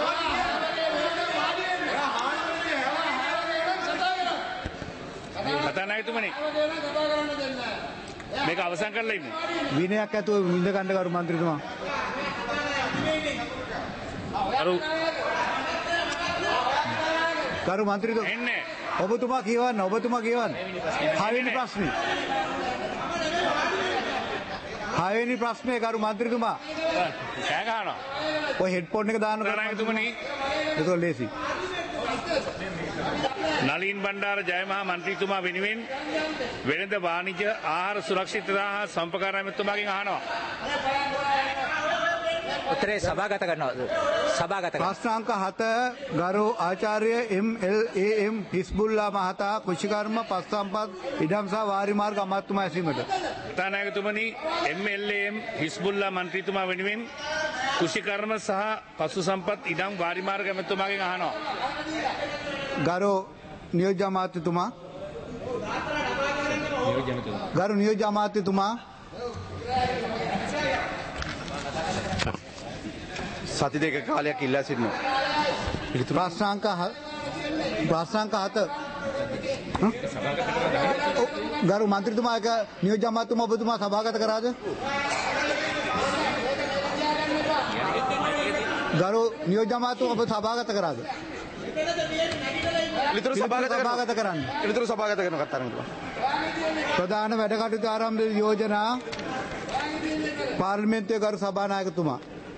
කතානායකතුමනි. මේක අවසන් කරලා ඉන්නේ. විනයක් ඇතුව විඳ ගන්න කරු මන්ත්‍රීතුමා. කරු කරු මන්ත්‍රීතුමා එන්නේ. ඔබතුමා කියවන්න ඔබතුමා කියවන්න. හයවෙනි ප්‍රශ්නේ. හයවෙනි ප්‍රශ්නේ කරු මන්ත්‍රීතුමා. කෑ ගහනවා. ඔය හෙඩ්ෆෝන් එක දාන්න කතානායකතුමනි. ඒක ලේසි. නලින් බණ්ඩාර ජයමහා මන්ත්‍රීතුමා වෙනුවෙන් වෙළඳ වාණිජ්‍ය ආහාර සුරක්ෂිතතා හා සම්පකාර ඇමතුමාගෙන් අහනවා. උත්තරේ සභාගත කරනවා. සභාගත කරනවා. ප්‍රශ්න අංක හත ගරු ආචාර්ය එම් එල් ඒ එම් හිස්බුල්ලා මහතා කුෂිකර්ම පස් සම්පත් ඉඩම් සහ වාරි මාර්ග අමාත්‍යතුමා ඇසීමට. කතානායකතුමනි එම් එල් ඒ එම් හිස්බුල්ලා මන්ත්‍රීතුමා වෙනුවෙන් කුෂිකර්ම සහ පසු සම්පත් ඉඩම් වාරි මාර්ග ඇමතුමාගෙන් අහනවා. ගරු නියෝජ්‍ය අමාත්‍යතුමා ගරු නියෝජ්‍ය අමාත්‍යතුමා සති දෙක කාලයක් ඉල්ලා සිටිනවා. ප්‍රශ්නාංක ප්‍රශ්නාංක හත ගරු මන්ත්‍රීතුමා එක නියෝජ්‍ය අමාත්‍යතුමා ඔබතුමා සභාගත කරාද? ගරු නියෝජ්‍ය අමාත්‍යතුමා ඔබ සභාගත කරාද? පිළිතුරු සභාගත කරන්න. පිළිතුරු සභාගත කරන කතානායකතුමා. ප්‍රධාන වැඩ කටයුතු ආරම්භ යෝජනා පාර්ලිමේන්තුවේ ගරු සභානායකතුමා.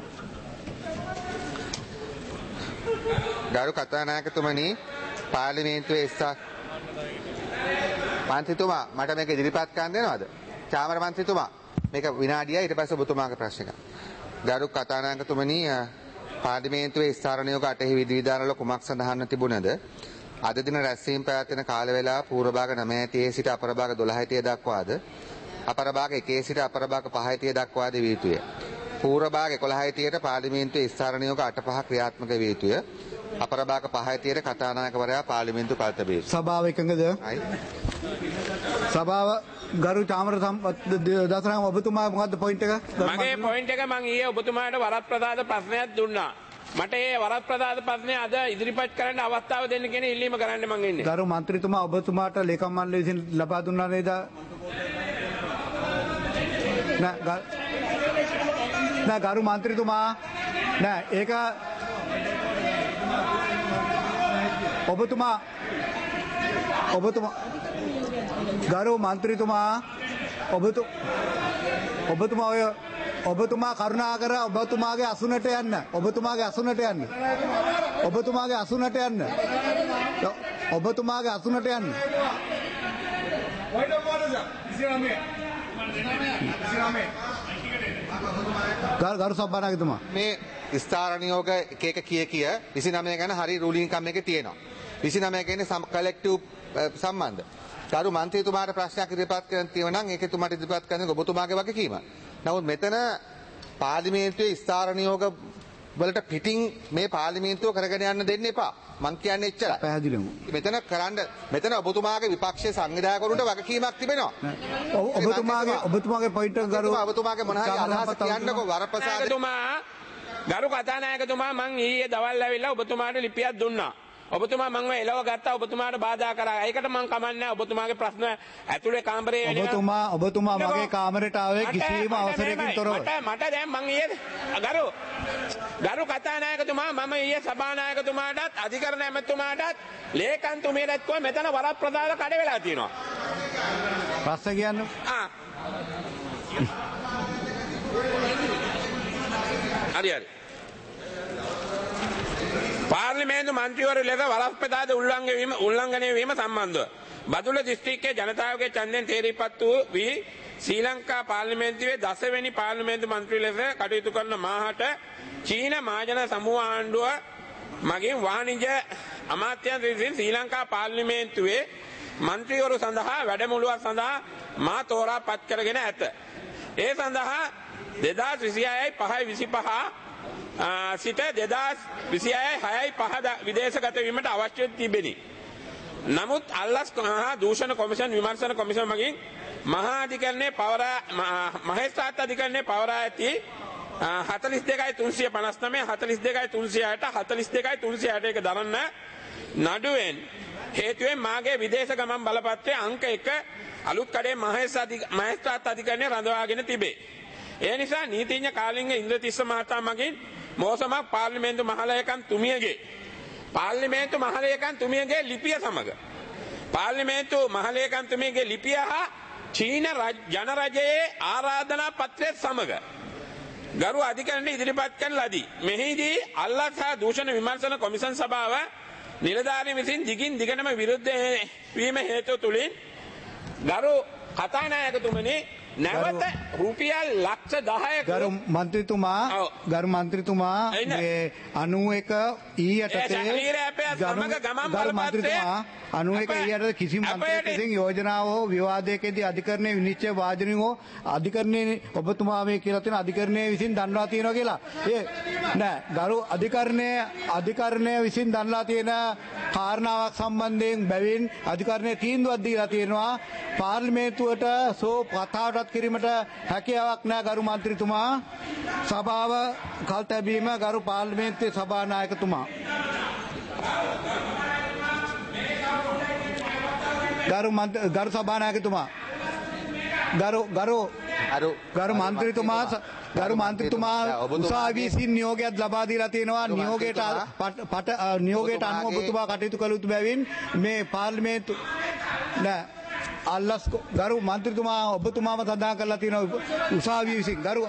ගරු කතානායකතුමනි පාර්ලිමේන්තුවේ එක්සත් මන්ත්‍රීතුමා මට මේක ඉදිරිපත් කරන්න දෙනවද? චාමර මන්ත්‍රීතුමා මේක විනාඩියයි ඊට පස්සේ ඔබතුමාගේ ප්‍රශ්න එක. ගරු කතානායකතුමනි පාර්ලිමේන්තුවේ ස්ථාරණයක අටෙහි විධිවිධානවල කුමක් සඳහන්ව තිබුණද? අද දින රැස්වීම පැවැත්වෙන කාල වේලාව පූර්ව භාග නවය තිහේ සිට අපර භාග දොළහ තිහ දක්වාද අපර භාග එකේ සිට අපර භාග පහ තිහ දක්වාද විය යුතුය. පූර්ව භාග එකොළහ තිහට පාර්ලිමේන්තුවේ ස්ථාරණයක අට පහ ක්‍රියාත්මක විය යුතුය. අපර භාග පහ තිහට කතානායකවරයා පාර්ලිමේන්තුව පළතබේ. සභාව එකඟද? සභාව ගරු චාමර සම්පත් දසනායක ඔබතුමා මොකද්ද පොයින්ට් එක? මගේ පොයින්ට් එක මම ඊයේ ඔබතුමාට වරත් ප්‍රදාද ප්‍රශ්නයක් දුන්නා. මට ඒ වරත් ප්‍රදාද ප්‍රශ්නය අද ඉදිරිපත් කරන්න අවස්ථාව දෙන්න කියන ඉල්ලීම කරන්න මම ඉන්නේ. ගරු මන්ත්‍රීතුමා ඔබතුමාට ලේකම් මණ්ඩලය විසින් ලබා දුන්නා නේද? නෑ නෑ ගරු මන්ත්‍රීතුමා නෑ ඒක ඔබතුමා ඔබතුමා ගරු මන්ත්‍රීතුමා ඔබතු ඔබතුමා ඔය ඔබතුමා කරුණාකර ඔබතුමාගේ අසුනට යන්න. ඔබතුමාගේ අසුනට යන්න. ඔබතුමාගේ අසුනට යන්න. ඔබතුමාගේ අසුනට යන්න. ගරු සභානායකතුමා මේ ස්ථාර නියෝග එක එක කිය කිය විසිනමය ගැන හරි රූලින් කම් එකේ තියෙනවා. විසිනමය කියන්නේ කලෙක්ටිව් සම්බන්ධ. ගරු මන්ත්‍රීතුමාට ප්‍රශ්නයක් ඉදිරිපත් කරන්න තියෙනවා නම් ඒක තුමාට ඉදිරිපත් කරන්න ඔබතුමාගේ වගකීම. නමුත් මෙතන පාර්ලිමේන්තුවේ ස්ථාර නියෝග වලට පිටින් මේ පාර්ලිමේන්තුව කරගෙන යන්න දෙන්න එපා. මං කියන්නේ එච්චරයි. පැහැදිලිවම. මෙතන කරන්න මෙතන ඔබතුමාගේ විපක්ෂයේ සංවිධායකවරුන්ට වගකීමක් තිබෙනවා. ඔබතුමාගේ ඔබතුමාගේ පොයින්ට් එක ගරු ඔබතුමාගේ මොන හරි අදහස් කියන්නකෝ වරප්‍රසාද තුමා ගරු කතානායකතුමා මං ඊයේ දවල් ඇවිල්ලා ඔබතුමාට ලිපියක් දුන්නා. ඔබතුමා මංව එලව ගත්තා ඔබතුමාට බාධා කරා. ඒකට මං කමන්නේ ඔබතුමාගේ ප්‍රශ්න ඇතුලේ කාමරේ වෙනවා. ඔබතුමා ඔබතුමා මගේ කාමරයට ආවේ කිසිම අවසරයකින් තොරව. මට මට දැන් මං ඊයේ ගරු ගරු කතානායකතුමා මම ඊයේ සභානායකතුමාටත් අධිකරණ ඇමතුමාටත් ලේකම්තුමියටත් කිව්වා මෙතන වරත් ප්‍රදාන කඩ වෙලා තියෙනවා. ප්‍රශ්න කියන්න. ආ. හරි හරි. පාර්ලිමේන්තු මන්ත්‍රීවරු ලෙස වලස්පතාද උල්ලංඝනය වීම සම්බන්ධව බදුල්ල දිස්ත්‍රික්කයේ ජනතාවගේ ඡන්දයෙන් තේරීපත් වූ වී ශ්‍රී ලංකා පාර්ලිමේන්තුවේ දසවෙනි පාර්ලිමේන්තු මන්ත්‍රී ලෙස කටයුතු කරන මාහට චීන මහජන සමූහ ආණ්ඩුව මගින් වාණිජ්‍ය අමාත්‍යාංශ විසින් ශ්‍රී ලංකා පාර්ලිමේන්තුවේ මන්ත්‍රීවරු සඳහා වැඩමුළුවක් සඳහා මා තෝරා පත් කරගෙන ඇත. ඒ සඳහා දෙදාස් විසිහයයි පහයි විසිපහ සිට දෙදාස් විසිහයයි හයයි පහ විදේශගත වීමට අවශ්‍ය තිබෙනි. නමුත් අල්ලස් හා දූෂණ කොමිෂන් විමර්ශන කොමිෂන් මගින් මහා අධිකරණයේ පවරා මහේස්ත්‍රාත් අධිකරණයේ පවරා ඇති හතළිස් දෙකයි තුන්සිය පනස් නවය හතළිස් දෙකයි තුන්සිය අට හතළිස් දෙකයි තුන්සිය අට එක දරන්න නඩුවෙන් හේතුවෙන් මාගේ විදේශ ගමන් බලපත්‍රයේ අංක එක අලුත් කඩේ මහේස්ත්‍රාත් අධිකරණය රඳවාගෙන තිබේ. ඒ නිසා නීතිඥ කාලිංග ඉන්ද්‍රතිස්ස මහතා මගින් මෝසමක් පාර්ලිමේන්තු මහලේකම් තුමියගේ පාර්ලිමේන්තු මහලේකම් තුමියගේ ලිපිය සමග පාර්ලිමේන්තු මහලේකම් තුමියගේ ලිපිය හා චීන ජනරජයේ ආරාධනා පත්‍රය සමග ගරු අධිකරණයට ඉදිරිපත් කරන ලදී. මෙහිදී අල්ලස් හා දූෂණ විමර්ශන කොමිෂන් සභාව නිලධාරීන් විසින් දිගින් දිගටම විරුද්ධ වීම හේතු තුලින් ගරු කතානායකතුමනි නැවත රුපියල් ලක්ෂ දහයක ගරු මන්ත්‍රීතුමා ගරු මන්ත්‍රීතුමා මේ අනූ එක ඊ යටතේ ගරු මන්ත්‍රීතුමා අනූ එක ඊ යටතේ කිසිම මන්ත්‍රයෙක් විසින් යෝජනාව හෝ විවාදයකදී අධිකරණයේ විනිශ්චය වාදනය හෝ අධිකරණයේ ඔබතුමා මේ කියලා තියෙන අධිකරණයේ විසින් දන්වා තියෙනවා කියලා ඒ නෑ ගරු අධිකරණයේ අධිකරණයේ විසින් දන්වා තියෙන කාරණාවක් සම්බන්ධයෙන් බැවින් අධිකරණයේ තීන්දුවක් දීලා තියෙනවා පාර්ලිමේන්තුවට සෝ කතාවට කිරීමට හැකියාවක් නැහැ ගරු මන්ත්‍රීතුමා. සභාව කල් තැබීම ගරු පාර්ලිමේන්තුවේ සභානායකතුමා. ගරු ගරු සභානායකතුමා. ගරු ගරු ගරු මන්ත්‍රීතුමා ගරු මන්ත්‍රීතුමා උසාවි විසින් නියෝගයක් ලබා දීලා තියෙනවා. නියෝගයට පට නියෝගයට අනුව ඔබතුමා කටයුතු කළ යුතු බැවින් මේ පාර්ලිමේන්තු නෑ අල්ලස් ගරු මන්ත්‍රීතුමා ඔබතුමාම සඳහන් කරලා තියෙනවා උසාවිය විසින් ගරු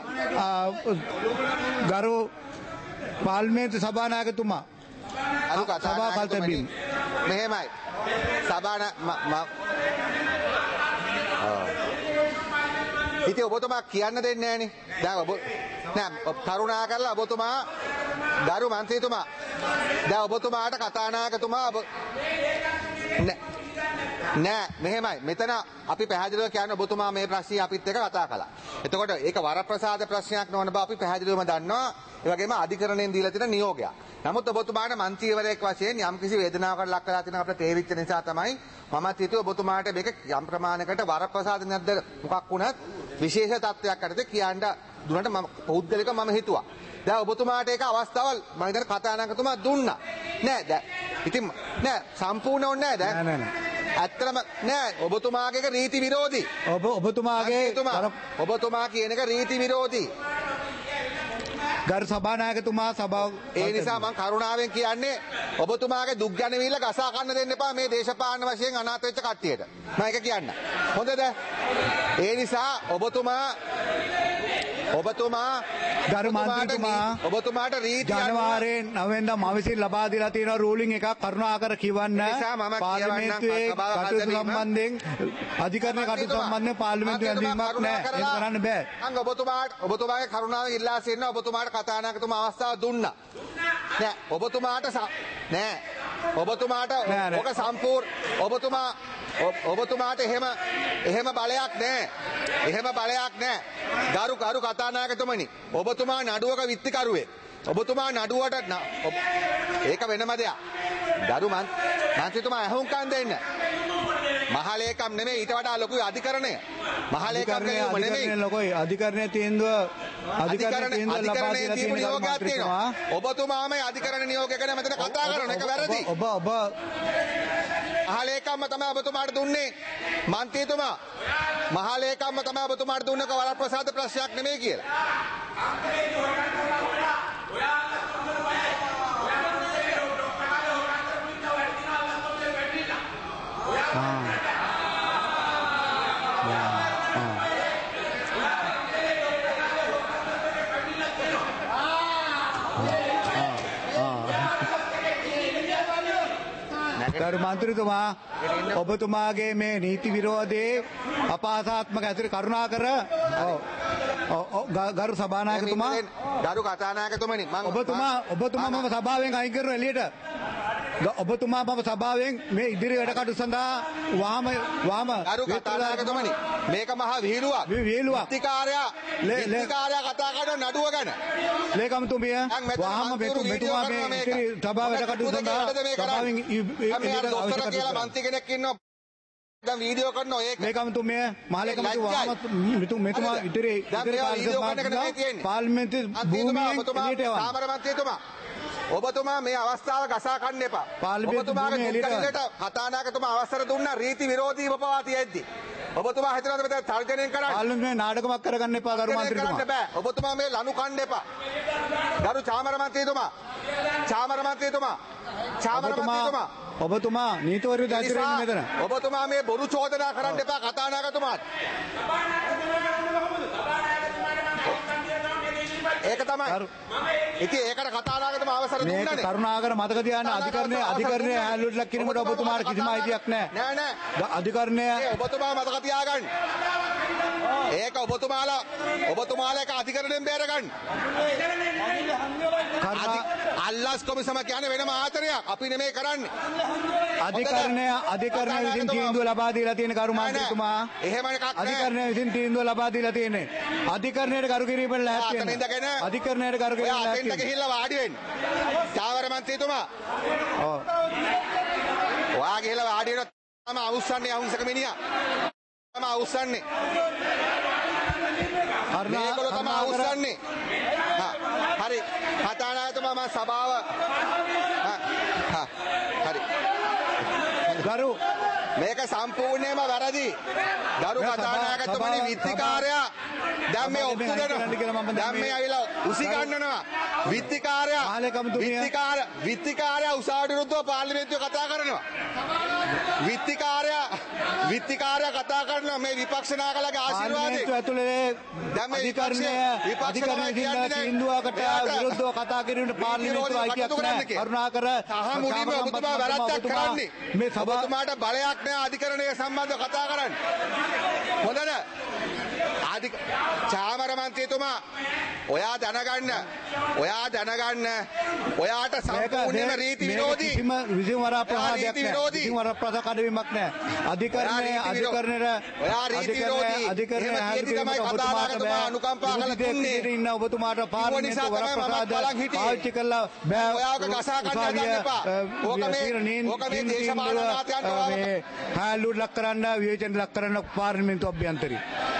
ගරු පාර්ලිමේන්තු සභානායකතුමා අරු කතා කල් තැබීම මෙහෙමයි සභාන ඉතින් ඔබතුමා කියන්න දෙන්නේ නැහනේ. දැන් ඔබ නෑ කරුණා කරලා ඔබතුමා ගරු මන්ත්‍රීතුමා දැන් ඔබතුමාට කතානායකතුමා නෑ මෙහෙමයි මෙතන අපි පැහැදිලිව කියන්නේ ඔබතුමා මේ ප්‍රශ්නේ අපිත් එක්ක කතා කළා. එතකොට ඒක වරප්‍රසාද ප්‍රශ්නයක් නොවන බව අපි පැහැදිලිවම දන්නවා. ඒ වගේම අධිකරණයෙන් දීලා තියෙන නියෝගයක්. නමුත් ඔබතුමාට මන්ත්‍රීවරයෙක් වශයෙන් යම් කිසි වේදනාවකට ලක් කරලා තියෙන අපිට තේරිච්ච නිසා තමයි මමත් හිතුවේ ඔබතුමාට මේක යම් ප්‍රමාණයකට වරප්‍රසාද නැද්ද මොකක් වුණත් විශේෂ තත්ත්වයක් අරගෙන කියන්න දුන්නට මම පෞද්ගලිකව මම හිතුවා. දැන් ඔබතුමාට ඒක අවස්ථාවල් මම හිතන කතානායකතුමා දුන්නා. නෑ දැන් ඉතින් නෑ සම්පූර්ණ ඕනේ නෑ දැන්. නෑ නෑ ඇත්තටම නෑ ඔබතුමාගේ රීති විරෝධී. ඔබ ඔබතුමාගේ ඔබතුමා කියන එක රීති විරෝධී. ගරු සභානායකතුමා සභාව ඒ නිසා මම කරුණාවෙන් කියන්නේ ඔබතුමාගේ දුක් ගැනවිල්ල ගසා ගන්න දෙන්න එපා මේ දේශපාලන වශයෙන් අනාථ වෙච්ච කට්ටියට. මම ඒක කියන්න. හොඳද? ඒ නිසා ඔබතුමා ඔබතුමා ගරු මන්ත්‍රීතුමා ඔබතුමාට රීති ජනවාරයෙන් නව වෙනිදා මම විසින් ලබා දීලා තියෙන රූලින් එකක් කරුණාකර කියවන්න පාර්ලිමේන්තුවේ කටයුතු සම්බන්ධයෙන් අධිකරණ කටයුතු සම්බන්ධයෙන් පාර්ලිමේන්තුවේ ඇඳීමක් නැහැ ඒක කරන්න බෑ අංග ඔබතුමාට ඔබතුමාගේ කරුණාවෙන් ඉල්ලා සිටින ඔබතුමාට කතානායකතුමා අවස්ථාව දුන්නා නෑ ඔබතුමාට නෑ ඔබතුමාට ඔක සම්පූර්ණ ඔබතුමා ඔබතුමාට එහෙම එහෙම බලයක් නෑ එහෙම බලයක් නෑ ගරු ගරු කතානායකතුමනි ඔබතුමා නඩුවක විත්තිකරුවෙක් ඔබතුමා නඩුවට ඒක වෙනම දෙයක් ගරු මන්ත්‍රීතුමා ඇහුම්කන් දෙන්න මහලේකම් නෙමෙයි ඊට වඩා ලොකු අධිකරණය මහලේකම් නෙමෙයි ලොකුයි අධිකරණයේ තීන්දුව අධිකරණයේ තීන්දුව ලබා දීලා තියෙන නියෝගයක් තියෙනවා ඔබතුමාම අධිකරණ නියෝගය ගැන මෙතන කතා කරන එක වැරදි ඔබ ඔබ මහලේකම්ම තමයි ඔබතුමාට දුන්නේ මන්ත්‍රීතුමා මහලේකම්ම තමයි ඔබතුමාට දුන්නක වරප්‍රසාද ප්‍රශ්නයක් නෙමෙයි කියලා ගරු මන්ත්‍රීතුමා ඔබතුමාගේ මේ නීති විරෝධයේ අපහාසාත්මක ඇතුළේ කරුණාකර ගරු සභානායකතුමා ගරු කතානායකතුමනි මම ඔබතුමා ඔබතුමා මම සභාවෙන් අයින් කරනවා එළියට ඔබතුමා මම සභාවෙන් මේ ඉදිරි වැඩ කටයුතු සඳහා වහම වහම ගරු කතානායකතුමනි මේක මහා විහිළුවක් විහිළුවක් විත්තිකාරයා විත්තිකාරයා කතා කරන නඩුව ගැන ලේකම්තුමිය වහම මෙතුමා මේ ඉදිරි සභාව වැඩ කටයුතු සඳහා සභාවෙන් දොස්තර කියලා මන්ත්‍රී කෙනෙක් ඉන්නවා දැන් වීඩියෝ කරනවා ඒක ලේකම්තුමිය මහලේකම්තුමා වහම මෙතුමා ඉදිරි ඉදිරි පාර්ලිමේන්තුවේ භූමියෙන් එළියට යවන්න සාමර මන්ත්‍රීතුමා ඔබතුමා මේ අවස්ථාව ගසා ගන්න එපා. ඔබතුමාගේ දුක්ඛලයට කතානායකතුමා අවසර දුන්නා රීති විරෝධී උපවාතියෙද්දි. ඔබතුමා හිතනවාද මෙතන තර්ජනයෙන් කරන්නේ? පාර්ලිමේන්තුවේ නාටකමක් කරගන්න එපා ගරු මන්ත්‍රීතුමා. කරන්න බෑ. ඔබතුමා මේ ලනු කන්න එපා. ගරු චාමර මන්ත්‍රීතුමා. චාමර මන්ත්‍රීතුමා. චාමර මන්ත්‍රීතුමා. ඔබතුමා නීතිවරයෝ දැක්කේ මෙතන. ඔබතුමා මේ බොරු චෝදනා කරන්න එපා කතානායකතුමාට. ඒක තමයි. ඉතින් ඒකට කතානායකතුම අවසර දුන්නානේ. මේක කරුණාකර මතක තියාගන්න අධිකරණය අධිකරණය හැලුවටලක් කිරීමට ඔබතුමාට කිසිම අයිතියක් නැහැ. නෑ නෑ. අධිකරණය ඔබතුමා මතක තියාගන්න. ඒක ඔබතුමාලා ඔබතුමාලා එක අධිකරණයෙන් බේර ගන්න. අල්ලාස් කොමිසම කියන්නේ වෙනම ආයතනයක්. අපි නෙමෙයි කරන්නේ. අධිකරණය අධිකරණය විසින් තීන්දුව ලබා දීලා තියෙන කරු මන්ත්‍රීතුමා. එහෙම එකක් නෑ. අධිකරණය විසින් තීන්දුව ලබා දීලා තියෙන්නේ. අධිකරණයට කරු කිරීමට ලෑස්ති වෙන්න. අධිකරණයට කරු කිරීමට ලෑස්ති වෙන්න. ඔයා ගිහිල්ලා වාඩි වෙන්න. චාවර මන්ත්‍රීතුමා. ඔව්. ඔයා ගිහිල්ලා වාඩි වෙනවා. තම අවුස්සන්නේ අහුන්සක මිනිහා. තම අවුස්සන්නේ. මේගොල්ලෝ තමයි අවුස්සන්නේ. හරි. කතානායකතුමා මම සභාව හරි. ගරු මේක සම්පූර්ණයෙන්ම වැරදි. ගරු කතානායකතුමනි විත්තිකාරයා දැන් මේ ඔප්පු දෙනවා. දැන් මේ ඇවිල්ලා උසි ගන්නනවා. විත්තිකාරයා විත්තිකාර විත්තිකාරයා උසාවියට විරුද්ධව පාර්ලිමේන්තුවේ කතා කරනවා. විත්තිකාරයා විත්තිකාරයා කතා කරනවා මේ විපක්ෂ නායකලාගේ ආශිර්වාදයෙන්. පාර්ලිමේන්තුව ඇතුලේ දැන් මේ අධිකරණය අධිකරණය විරුද්ධව කතා කතා කිරීමට පාර්ලිමේන්තුව අයිතියක් නැහැ. කරුණාකර සහ මුලින්ම ඔබතුමා වැරද්දක් කරන්නේ. මේ ඔබතුමාට බලයක් නැහැ අධිකරණය සම්බන්ධව කතා කරන්න. හොඳද? අධික චාමර මන්ත්‍රීතුමා ඔයා දැනගන්න ඔයා දැනගන්න ඔයාට සම්පූර්ණයෙන්ම රීති විරෝධී කිසිම විසින් වරප්‍රසාදයක් නැහැ. විසින් වරප්‍රසාද කඩවීමක් නැහැ. අධිකරණය අධිකරණයට ඔයා රීති විරෝධී අධිකරණය හැදෙති තමයි කතානායකතුමා අනුකම්පා කරලා දුන්නේ. ඉන්න ඔබතුමාට පාර්ලිමේන්තුව වරප්‍රසාද පාවිච්චි කළා බෑ. ඔයාක ගසා ගන්න හදන්න එපා. ඕක මේ ඕක මේ දේශපාලන නායකයන්ට මේ හැලුවට ලක් කරන්න විවේචන ලක් කරන්න පාර්ලිමේන්තුව අභ්‍යන්තරේ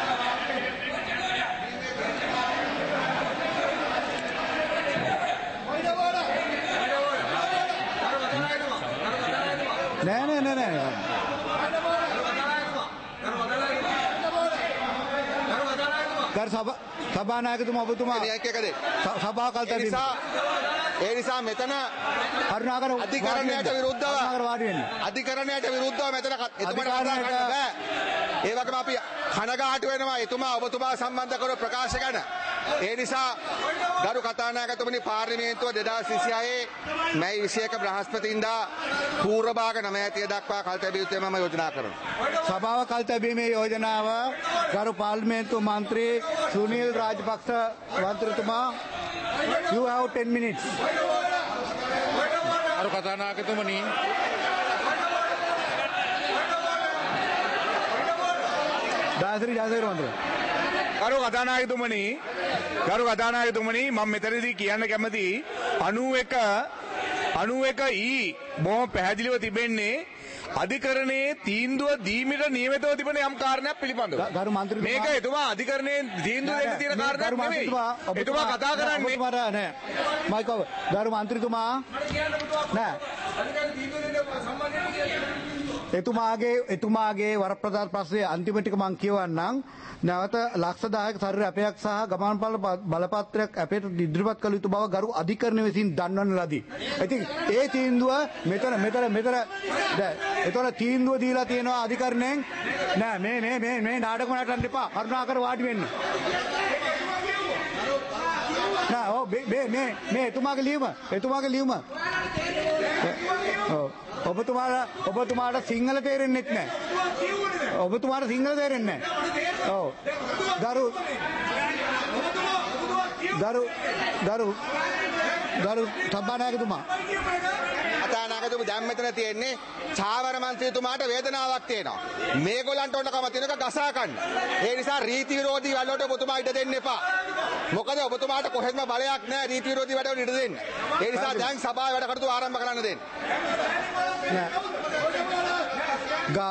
නෑ නෑ නෑ නෑ කර සභා සභානායකතුමා ඔබතුමා සභා කල්තර නිසා ඒ නිසා මෙතන කරුණාකර අධිකරණයට විරුද්ධව කරුණාකර වාඩි වෙන්න අධිකරණයට විරුද්ධව මෙතන එතුමාට කතා කරන්න බෑ. ඒ වගේම අපි කනගාටු වෙනවා එතුමා ඔබතුමා සම්බන්ධ කරන ප්‍රකාශ ගැන. ඒ නිසා ගරු කතානායකතුමනි පාර්ලිමේන්තුව දෙදාස් විසිහයේ මැයි විසිඑක බ්‍රහස්පතින්දා පූර්ව භාග නවයතිය දක්වා කල් තැබිය යුතුයි මම යෝජනා කරනවා. සභාව කල් තැබීමේ යෝජනාව ගරු පාර්ලිමේන්තු මන්ත්‍රී Sunil Rajapaksa මන්ත්‍රීතුමා you have ten minutes. ගරු කතානායකතුමනි දාසරි ජයසේකර මන්ත්‍රී ගරු කතානායකතුමනි ගරු කතානායකතුමනි මම මෙතනදී කියන්න කැමති අනූ එක අනූ එක ඊ බොහොම පැහැදිලිව තිබෙන්නේ අධිකරණයේ තීන්දුව දීමට නියමිතව තිබෙන යම් කාරණයක් පිළිබඳව. ගරු මන්ත්‍රීතුමා මේක එතුමා අධිකරණයේ තීන්දුව දෙන්න තියෙන කාරණයක් නෙවෙයි. එතුමා කතා කරන්නේ නෑ මයිකව ගරු මන්ත්‍රීතුමා නෑ එතුමාගේ එතුමාගේ වරප්‍රසාද ප්‍රශ්නයේ අන්තිම ටික මම කියවන්නම්. නැවත ලක්ෂ දහයක ශරීර අපයක් සහ ගමන්පල බලපත්‍රයක් අපේට ඉදිරිපත් කළ යුතු බව ගරු අධිකරණ විසින් දන්වන ලදී. ඉතින් ඒ තීන්දුව මෙතන මෙතන මෙතන එතන තීන්දුව දීලා තියෙනවා අධිකරණයෙන්. නෑ මේ මේ මේ මේ නාටකම නටන්න එපා. කරුණාකර වාඩි වෙන්න. නෑ ඔව් මේ මේ මේ එතුමාගේ ලියුම එතුමාගේ ලියුම ඔව් ඔබතුමාලා ඔබතුමාට සිංහල තේරෙන්නේ නැහැ. ඔබතුමාට සිංහල තේරෙන්නේ නැහැ. ඔව්. ගරු ගරු ගරු ගරු සභානායකතුමා කතානායකතුමා දැන් මෙතන තියෙන්නේ චාවර මන්ත්‍රීතුමාට වේදනාවක් තියෙනවා. මේගොල්ලන්ට ඕනකම තියෙනක ගසා ගන්න. ඒ නිසා රීති විරෝධී වැඩවලට ඔබතුමා ඉඩ දෙන්න එපා. මොකද ඔබතුමාට කොහෙත්ම බලයක් නැහැ රීති විරෝධී වැඩවලට ඉඩ දෙන්න. ඒ නිසා දැන් සභාවේ වැඩ කටයුතු ආරම්භ කරන්න දෙන්න. නෑ